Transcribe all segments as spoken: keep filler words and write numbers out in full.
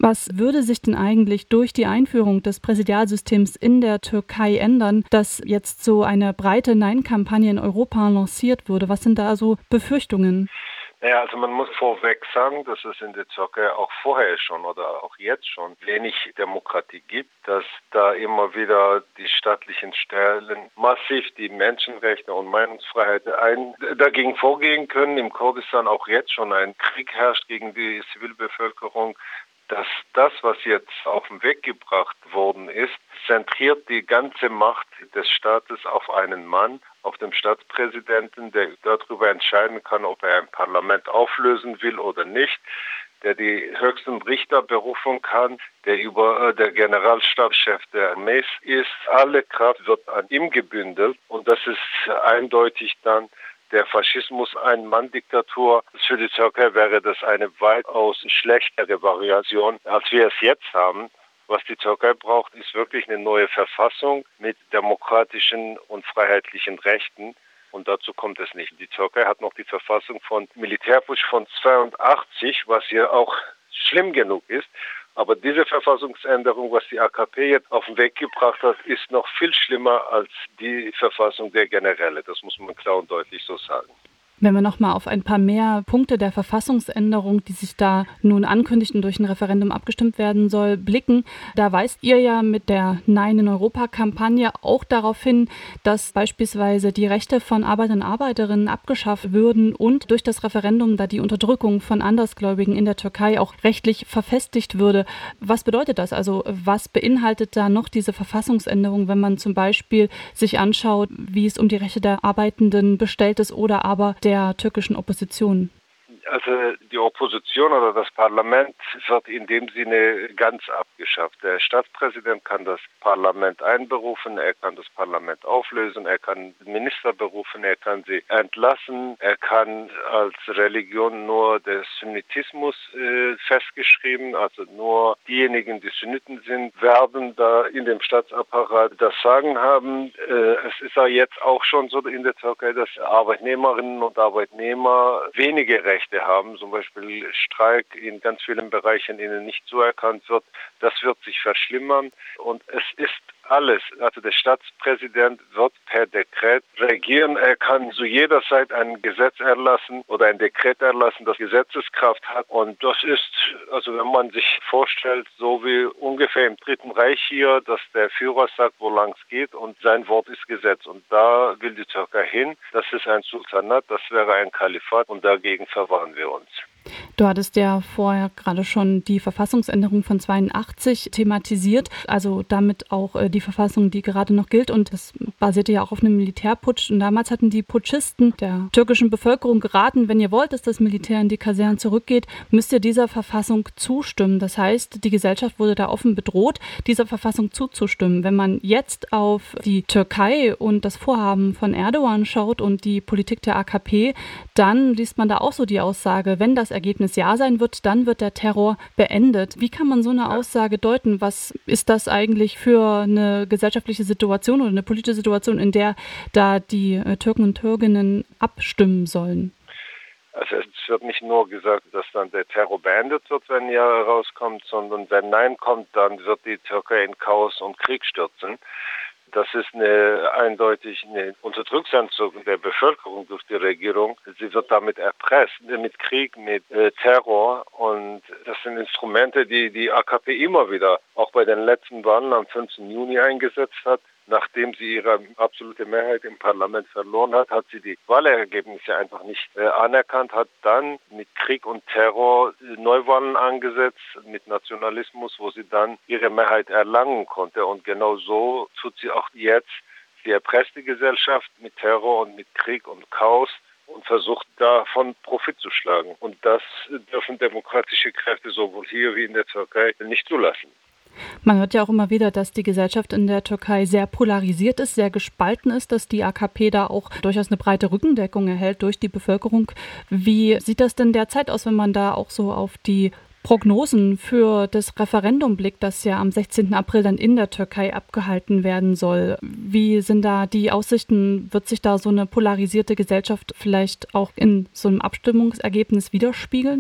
Was würde sich denn eigentlich durch die Einführung des Präsidialsystems in der Türkei ändern, dass jetzt so eine breite Nein-Kampagne in Europa lanciert würde? Was sind da so Befürchtungen? Naja, also man muss vorweg sagen, dass es in der Türkei auch vorher schon oder auch jetzt schon wenig Demokratie gibt, dass da immer wieder die staatlichen Stellen massiv die Menschenrechte und Meinungsfreiheit ein, dagegen vorgehen können. Im Kurdistan auch jetzt schon ein Krieg herrscht gegen die Zivilbevölkerung. Dass das, was jetzt auf den Weg gebracht worden ist, zentriert die ganze Macht des Staates auf einen Mann, auf dem Staatspräsidenten, der darüber entscheiden kann, ob er ein Parlament auflösen will oder nicht, der die höchsten Richter berufen kann, der über der Generalstabschef der Armee ist. Alle Kraft wird an ihm gebündelt und das ist eindeutig dann der Faschismus, Ein-Mann-Diktatur. Für die Türkei wäre das eine weitaus schlechtere Variation, als wir es jetzt haben. Was die Türkei braucht, ist wirklich eine neue Verfassung mit demokratischen und freiheitlichen Rechten. Und dazu kommt es nicht. Die Türkei hat noch die Verfassung von Militärputsch von zweiundachtzig, was hier auch schlimm genug ist. Aber diese Verfassungsänderung, was die A K P jetzt auf den Weg gebracht hat, ist noch viel schlimmer als die Verfassung der Generäle. Das muss man klar und deutlich so sagen. Wenn wir noch mal auf ein paar mehr Punkte der Verfassungsänderung, die sich da nun ankündigten, durch ein Referendum abgestimmt werden soll, blicken, da weist ihr ja mit der Nein in Europa-Kampagne auch darauf hin, dass beispielsweise die Rechte von Arbeitern und Arbeiterinnen abgeschafft würden und durch das Referendum da die Unterdrückung von Andersgläubigen in der Türkei auch rechtlich verfestigt würde. Was bedeutet das? Also was beinhaltet da noch diese Verfassungsänderung, wenn man zum Beispiel sich anschaut, wie es um die Rechte der Arbeitenden bestellt ist oder aber der der türkischen Opposition? Also die Opposition oder das Parlament wird in dem Sinne ganz abgeschafft. Der Staatspräsident kann das Parlament einberufen, er kann das Parlament auflösen, er kann Minister berufen, er kann sie entlassen, er kann als Religion nur der Sunnitismus äh, festgeschrieben, also nur diejenigen, die Sunniten sind, werden da in dem Staatsapparat das Sagen haben. Äh, es ist ja jetzt auch schon so in der Türkei, dass Arbeitnehmerinnen und Arbeitnehmer wenige Rechte haben, zum Beispiel Streik in ganz vielen Bereichen ihnen nicht zuerkannt wird. Das wird sich verschlimmern und es ist alles. Also der Staatspräsident wird per Dekret regieren. Er kann zu jeder Zeit ein Gesetz erlassen oder ein Dekret erlassen, das Gesetzeskraft hat. Und das ist, also wenn man sich vorstellt, so wie ungefähr im Dritten Reich hier, dass der Führer sagt, wo lang es geht und sein Wort ist Gesetz. Und da will die Türkei hin. Das ist ein Sultanat, das wäre ein Kalifat und dagegen verwahren wir uns. Du hattest ja vorher gerade schon die Verfassungsänderung von zweiundachtzig thematisiert, also damit auch äh, die Verfassung, die gerade noch gilt, und das basierte ja auch auf einem Militärputsch. Und damals hatten die Putschisten der türkischen Bevölkerung geraten, wenn ihr wollt, dass das Militär in die Kasernen zurückgeht, müsst ihr dieser Verfassung zustimmen. Das heißt, die Gesellschaft wurde da offen bedroht, dieser Verfassung zuzustimmen. Wenn man jetzt auf die Türkei und das Vorhaben von Erdogan schaut und die Politik der A K P, dann liest man da auch so die Aussage, wenn das Ergebnis Ja sein wird, dann wird der Terror beendet. Wie kann man so eine Aussage deuten? Was ist das eigentlich für eine gesellschaftliche Situation oder eine politische Situation, in der da die äh, Türken und Türkinnen abstimmen sollen? Also es wird nicht nur gesagt, dass dann der Terror beendet wird, wenn Ja rauskommt, sondern wenn Nein kommt, dann wird die Türkei in Chaos und Krieg stürzen. Das ist eine eindeutig eine Unterdrückung der Bevölkerung durch die Regierung. Sie wird damit erpresst, mit Krieg, mit äh, Terror. Und das sind Instrumente, die die A K P immer wieder, auch bei den letzten Wahlen am fünfzehnten Juni eingesetzt hat. Nachdem sie ihre absolute Mehrheit im Parlament verloren hat, hat sie die Wahlergebnisse einfach nicht äh, anerkannt, hat dann mit Krieg und Terror Neuwahlen angesetzt, mit Nationalismus, wo sie dann ihre Mehrheit erlangen konnte. Und genau so tut sie auch jetzt. Sie erpresst die Gesellschaft mit Terror und mit Krieg und Chaos und versucht davon Profit zu schlagen. Und das dürfen demokratische Kräfte sowohl hier wie in der Türkei nicht zulassen. Man hört ja auch immer wieder, dass die Gesellschaft in der Türkei sehr polarisiert ist, sehr gespalten ist, dass die A K P da auch durchaus eine breite Rückendeckung erhält durch die Bevölkerung. Wie sieht das denn derzeit aus, wenn man da auch so auf die Prognosen für das Referendum blickt, das ja am sechzehnten April dann in der Türkei abgehalten werden soll? Wie sind da die Aussichten? Wird sich da so eine polarisierte Gesellschaft vielleicht auch in so einem Abstimmungsergebnis widerspiegeln?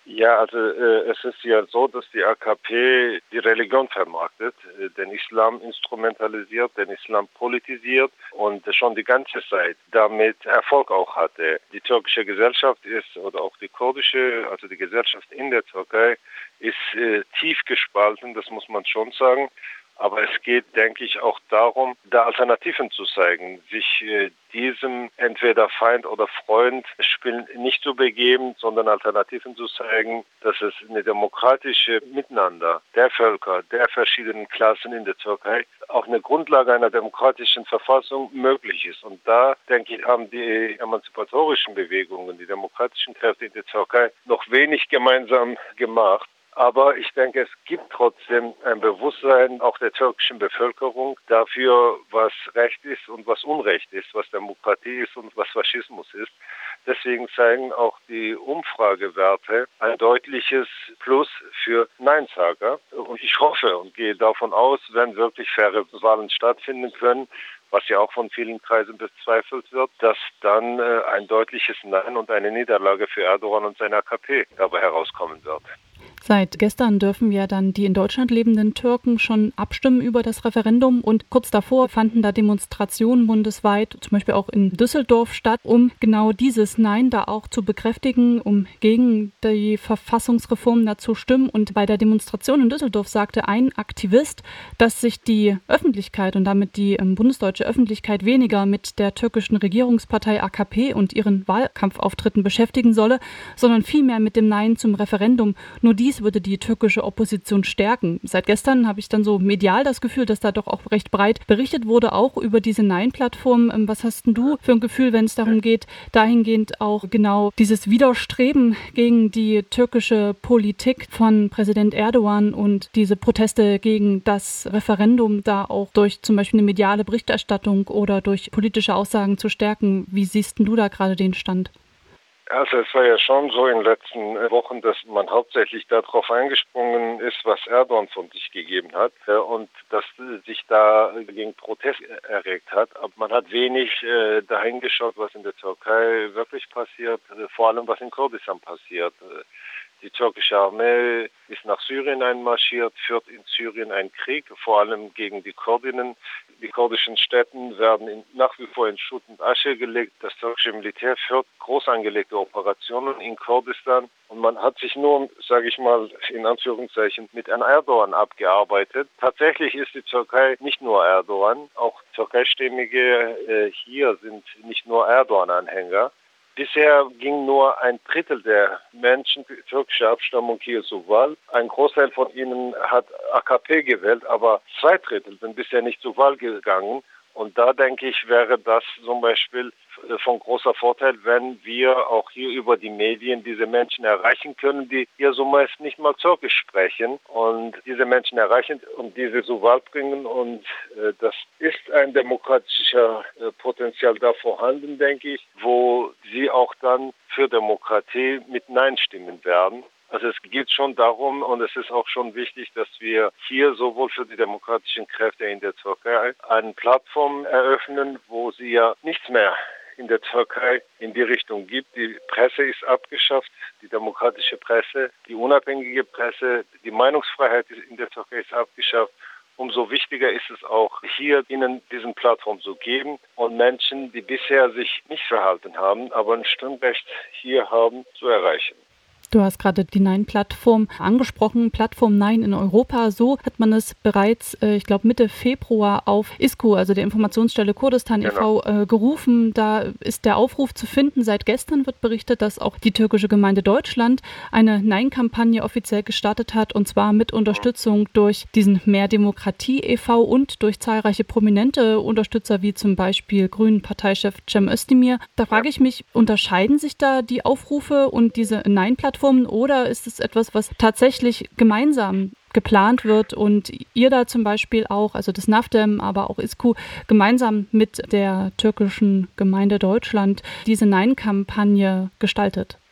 Ja, also äh, es ist ja so, dass die A K P die Religion vermarktet, äh, den Islam instrumentalisiert, den Islam politisiert und schon die ganze Zeit damit Erfolg auch hatte. Die türkische Gesellschaft ist, oder auch die kurdische, also die Gesellschaft in der Türkei, ist äh, tief gespalten, das muss man schon sagen. Aber es geht, denke ich, auch darum, da Alternativen zu zeigen, sich äh, diesem entweder Feind oder Freund Spiel nicht zu begeben, sondern Alternativen zu zeigen, dass es eine demokratische Miteinander der Völker, der verschiedenen Klassen in der Türkei auch eine Grundlage einer demokratischen Verfassung möglich ist. Und da, denke ich, haben die emanzipatorischen Bewegungen, die demokratischen Kräfte in der Türkei noch wenig gemeinsam gemacht. Aber ich denke, es gibt trotzdem ein Bewusstsein auch der türkischen Bevölkerung dafür, was Recht ist und was Unrecht ist, was Demokratie ist und was Faschismus ist. Deswegen zeigen auch die Umfragewerte ein deutliches Plus für Neinsager. Und ich hoffe und gehe davon aus, wenn wirklich faire Wahlen stattfinden können, was ja auch von vielen Kreisen bezweifelt wird, dass dann äh, ein deutliches Nein und eine Niederlage für Erdogan und seine A K P dabei herauskommen wird. Seit gestern dürfen ja dann die in Deutschland lebenden Türken schon abstimmen über das Referendum und kurz davor fanden da Demonstrationen bundesweit, zum Beispiel auch in Düsseldorf statt, um genau dieses Nein da auch zu bekräftigen, um gegen die Verfassungsreform da zu stimmen. Und bei der Demonstration in Düsseldorf sagte ein Aktivist, dass sich die Öffentlichkeit und damit die ähm, bundesdeutsche Öffentlichkeit weniger mit der türkischen Regierungspartei A K P und ihren Wahlkampfauftritten beschäftigen solle, sondern vielmehr mit dem Nein zum Referendum. Nur die Dies würde die türkische Opposition stärken. Seit gestern habe ich dann so medial das Gefühl, dass da doch auch recht breit berichtet wurde, auch über diese Nein-Plattform. Was hast denn du für ein Gefühl, wenn es darum geht, dahingehend auch genau dieses Widerstreben gegen die türkische Politik von Präsident Erdogan und diese Proteste gegen das Referendum da auch durch zum Beispiel eine mediale Berichterstattung oder durch politische Aussagen zu stärken? Wie siehst denn du da gerade den Stand? Also es war ja schon so in den letzten Wochen, dass man hauptsächlich darauf eingesprungen ist, was Erdogan von sich gegeben hat und dass sich da gegen Protest erregt hat. Aber man hat wenig äh, dahin geschaut, was in der Türkei wirklich passiert, vor allem was in Kurdistan passiert. Die türkische Armee ist nach Syrien einmarschiert, führt in Syrien einen Krieg, vor allem gegen die Kurdinnen. Die kurdischen Städte werden in, nach wie vor in Schutt und Asche gelegt. Das türkische Militär führt groß angelegte Operationen in Kurdistan. Und man hat sich nur, sage ich mal, in Anführungszeichen, mit einem Erdogan abgearbeitet. Tatsächlich ist die Türkei nicht nur Erdogan. Auch türkeistämmige äh, hier sind nicht nur Erdogan-Anhänger. Bisher ging nur ein Drittel der Menschen türkischer Abstammung hier zur Wahl. Ein Großteil von ihnen hat A K P gewählt, aber zwei Drittel sind bisher nicht zur Wahl gegangen. Und da denke ich, wäre das zum Beispiel von großer Vorteil, wenn wir auch hier über die Medien diese Menschen erreichen können, die hier so meist nicht mal Türkisch sprechen und diese Menschen erreichen und diese zur Wahl bringen. Und äh, das ist ein demokratischer äh, Potenzial da vorhanden, denke ich, wo sie auch dann für Demokratie mit Nein stimmen werden. Also es geht schon darum und es ist auch schon wichtig, dass wir hier sowohl für die demokratischen Kräfte in der Türkei eine Plattform eröffnen, wo sie ja nichts mehr in der Türkei in die Richtung gibt. Die Presse ist abgeschafft, die demokratische Presse, die unabhängige Presse, die Meinungsfreiheit in der Türkei ist abgeschafft. Umso wichtiger ist es auch, hier ihnen diesen Plattform zu geben und Menschen, die bisher sich nicht verhalten haben, aber ein Stimmrecht hier haben, zu erreichen. Du hast gerade die Nein-Plattform angesprochen, Plattform Nein in Europa. So hat man es bereits, äh, ich glaube, Mitte Februar auf I S K U, also der Informationsstelle Kurdistan e V, genau. äh, gerufen. Da ist der Aufruf zu finden. Seit gestern wird berichtet, dass auch die türkische Gemeinde Deutschland eine Nein-Kampagne offiziell gestartet hat, und zwar mit Unterstützung durch diesen Mehr Demokratie e V und durch zahlreiche prominente Unterstützer, wie zum Beispiel Grünen-Parteichef Cem Özdemir. Da frage ich mich, unterscheiden sich da die Aufrufe und diese Nein-Plattform? Oder ist es etwas, was tatsächlich gemeinsam geplant wird und ihr da zum Beispiel auch, also das NAFDEM, aber auch I S K U, gemeinsam mit der türkischen Gemeinde Deutschland diese Nein-Kampagne gestaltet?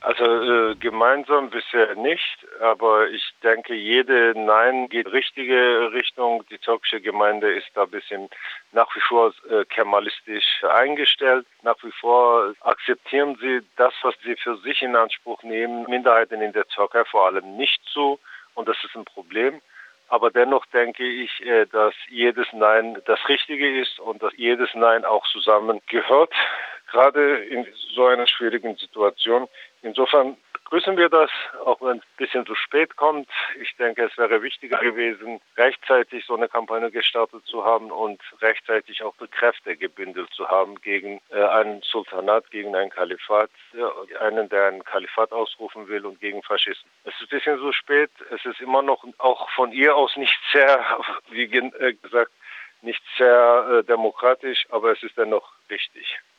Also äh, gemeinsam bisher nicht, aber ich denke, jede Nein geht richtige Richtung. Die türkische Gemeinde ist da ein bisschen nach wie vor äh, kemalistisch eingestellt. Nach wie vor akzeptieren sie das, was sie für sich in Anspruch nehmen, Minderheiten in der Türkei vor allem nicht zu. Und das ist ein Problem. Aber dennoch denke ich, äh, dass jedes Nein das Richtige ist und dass jedes Nein auch zusammengehört, gerade in so einer schwierigen Situation. Insofern begrüßen wir das, auch wenn es ein bisschen zu spät kommt. Ich denke, es wäre wichtiger gewesen, rechtzeitig so eine Kampagne gestartet zu haben und rechtzeitig auch die Kräfte gebündelt zu haben gegen äh, einen Sultanat, gegen ein Kalifat, äh, einen, der ein Kalifat ausrufen will und gegen Faschisten. Es ist ein bisschen zu spät. Es ist immer noch auch von ihr aus nicht sehr, wie gesagt, nicht sehr äh, demokratisch, aber es ist dennoch richtig.